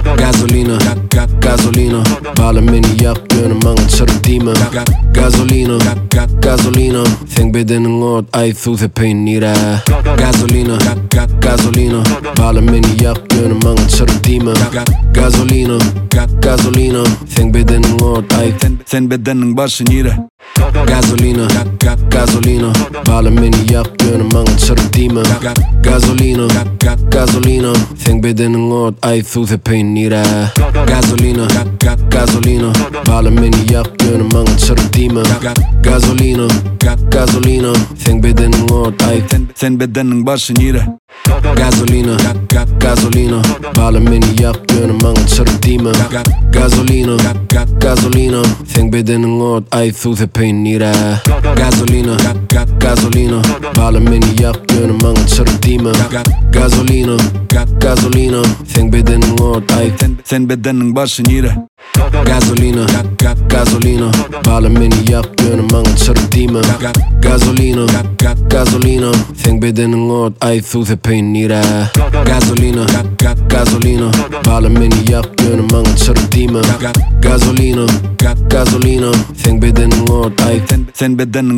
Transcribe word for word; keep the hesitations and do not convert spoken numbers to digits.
Gasolina, gasolina, ballen me niet jak kunnen mangen sortima. Gasolina, gasolina, think beden ng ot ay thuthe pain nira. Gasolina, gasolina, ballen me niet jak kunnen mangen sortima. Gasolina, gasolina, think beden ng ot ay Sen beden ng başı nire. Gasolina, gasolina, ballen me niet jak kunnen mangen sortima. Gasolina, gasolina, think beden ng ot ay thuthe pain nira. Gasolina, gasolina, ballen me niet jak kunnen mangen sortima. Gasolina, gasolina, think beden ng ot ay Sen beden ng başı nire. Gasolina, gasolina, ballen me niet jak kunnen mangen sortima. Gasolina, gasolina, think beden ng ot ay thuthe pain nira. Gasolina, gasolina, ballen me niet jak kunnen mangen sortima. Gasolina, gasolina, think beden ng ot ay Sen beden ng başı nire. Gasolina, gasolina, ballen me niet jak kunnen mangen sortima. Gasolina, gasolina, think beden ng ot ay thuthe pain nira. Gasolina, gasolina, ballen me niet jak kunnen mangen sortima. Gasolina, gasolina, think beden ng ot ay Sen beden ng